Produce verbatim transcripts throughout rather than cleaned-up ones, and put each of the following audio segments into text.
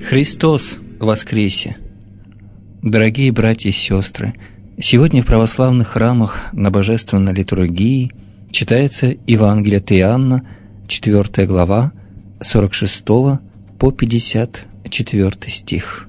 Христос воскресе! Дорогие братья и сестры, сегодня в православных храмах на божественной литургии читается Евангелие от Иоанна, четвёртая глава, сорок шестого по пятьдесят четвёртый стих.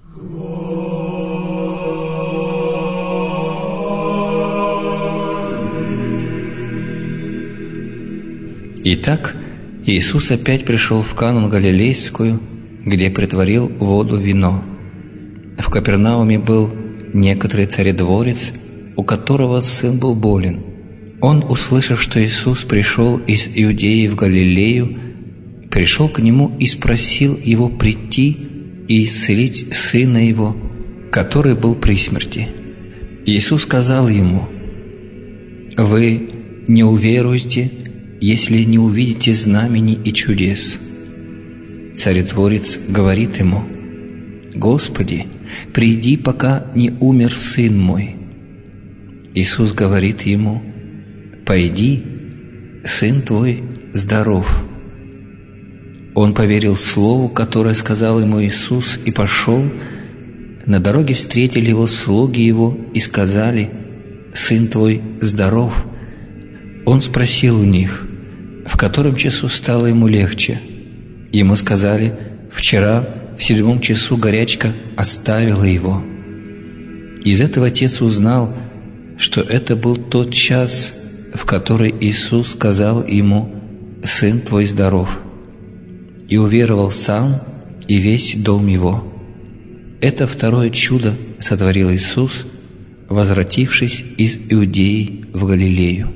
Итак, Иисус опять пришел в Кану Галилейскую, где претворил воду в вино. В Капернауме был некоторый царедворец, у которого сын был болен. Он, услышав, что Иисус пришел из Иудеи в Галилею, пришел к нему и спросил его прийти и исцелить сына его, который был при смерти. Иисус сказал ему: «Вы не уверуете, если не увидите знамений и чудес». Царедворец говорит ему: «Господи, приди, пока не умер сын мой». Иисус говорит ему: «Пойди, сын твой здоров». Он поверил слову, которое сказал ему Иисус, и пошел. На дороге встретили его слуги его и сказали: «Сын твой здоров». Он спросил у них, в котором часу стало ему легче. Ему сказали: «Вчера в седьмом часу горячка оставила его». Из этого отец узнал, что это был тот час, в который Иисус сказал ему: «Сын твой здоров», и уверовал сам и весь дом его. Это второе чудо сотворил Иисус, возвратившись из Иудеи в Галилею.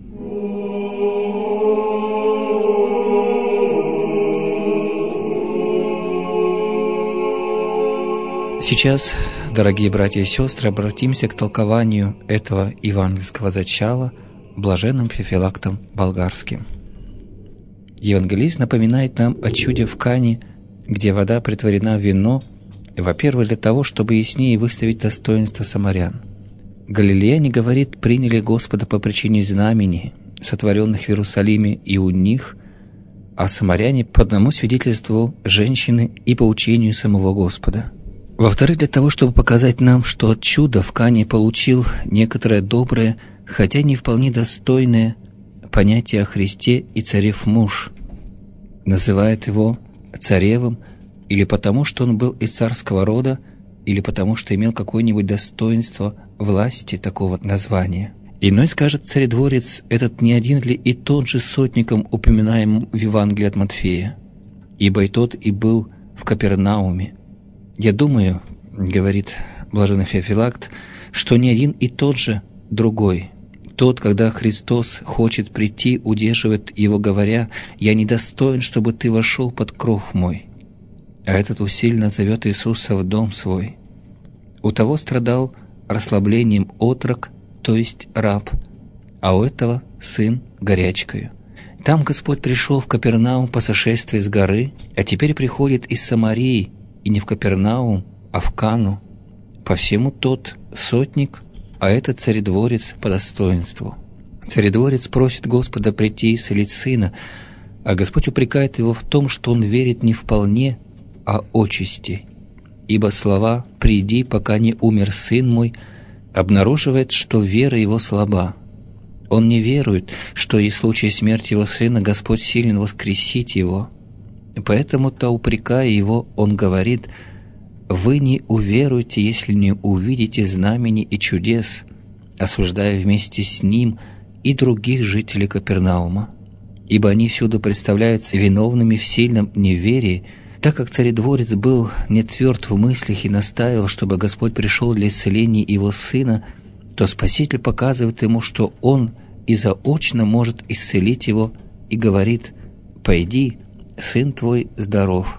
Сейчас, дорогие братья и сестры, обратимся к толкованию этого евангельского зачала блаженным Феофилактом Болгарским. Евангелист напоминает нам о чуде в Кане, где вода претворена в вино, во-первых, для того, чтобы яснее выставить достоинство самарян. Галилеяне, говорит, приняли Господа по причине знамений, сотворенных в Иерусалиме и у них, а самаряне по одному свидетельству женщины и по учению самого Господа. Во-вторых, для того, чтобы показать нам, что от чуда в Кане получил некоторое доброе, хотя не вполне достойное понятие о Христе и царев муж. Называет его царевым или потому, что он был из царского рода, или потому, что имел какое-нибудь достоинство власти такого названия. Иной скажет царедворец, этот не один ли и тот же сотником, упоминаемым в Евангелии от Матфея, ибо и тот и был в Капернауме. «Я думаю, — говорит блаженный Феофилакт, — что не один и тот же другой. Тот, когда Христос хочет прийти, удерживает его, говоря: «Я недостоин, чтобы ты вошел под кров мой». А этот усиленно зовет Иисуса в дом свой. У того страдал расслаблением отрок, то есть раб, а у этого сын горячкою. Там Господь пришел в Капернаум по сошествии с горы, а теперь приходит из Самарии, и не в Капернаум, а в Кану. По всему тот сотник, а этот царедворец по достоинству. Царедворец просит Господа прийти и исцелить сына, а Господь упрекает его в том, что он верит не вполне, а отчасти. Ибо слова «приди, пока не умер сын мой» обнаруживает, что вера его слаба. Он не верует, что и в случае смерти его сына Господь силен воскресить его. Поэтому-то, упрекая его, он говорит: «Вы не уверуете, если не увидите знамений и чудес», осуждая вместе с ним и других жителей Капернаума, ибо они всюду представляются виновными в сильном неверии. Так как царедворец был не тверд в мыслях и настаивал, чтобы Господь пришел для исцеления его сына, то Спаситель показывает ему, что он и заочно может исцелить его, и говорит: «Пойди, сын твой здоров».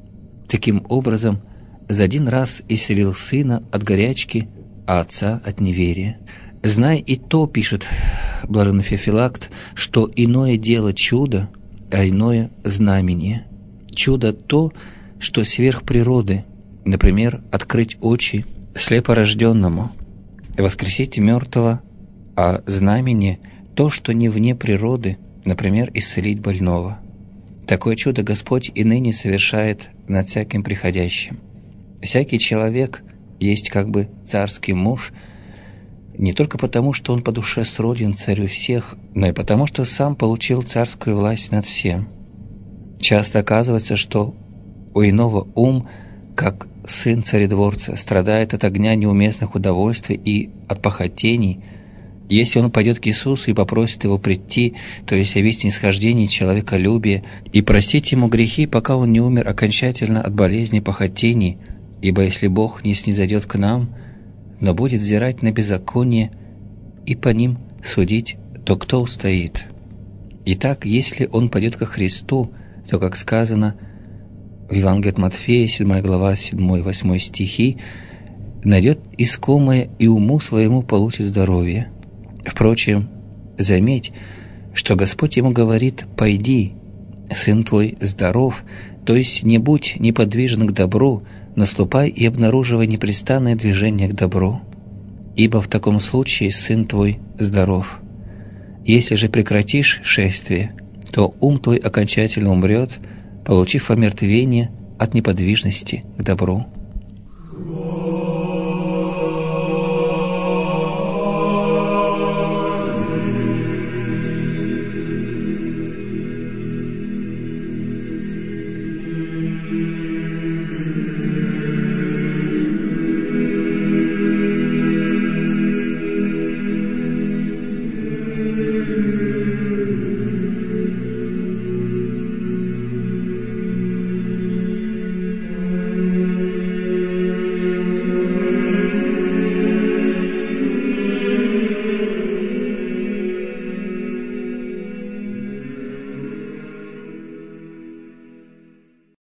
Таким образом, за один раз исцелил сына от горячки, а отца от неверия. «Знай и то, — пишет блаженный Феофилакт, — что иное дело чудо, а иное знамение. Чудо то, что сверх природы, например, открыть очи слепорожденному, воскресить мертвого, а знамение — то, что не вне природы, например, исцелить больного. Такое чудо Господь и ныне совершает над всяким приходящим. Всякий человек есть как бы царский муж, не только потому, что он по душе сроден царю всех, но и потому, что сам получил царскую власть над всем. Часто оказывается, что у иного ум, как сын царедворца, страдает от огня неуместных удовольствий и от похотений. Если он пойдет к Иисусу и попросит Его прийти, то есть явить снисхождение человеколюбия и простить ему грехи, пока он не умер окончательно от болезни похотений, ибо если Бог не снизойдет к нам, но будет взирать на беззаконие и по ним судить, то кто устоит? Итак, если он пойдет ко Христу, то, как сказано в Евангелии от Матфея, седьмая глава, седьмой-восьмой стихи, найдет искомое и уму своему получит здоровье. Впрочем, заметь, что Господь ему говорит: «Пойди, сын твой здоров», то есть не будь неподвижен к добру, наступай и обнаруживай непрестанное движение к добру, ибо в таком случае сын твой здоров. Если же прекратишь шествие, то ум твой окончательно умрет, получив омертвение от неподвижности к добру.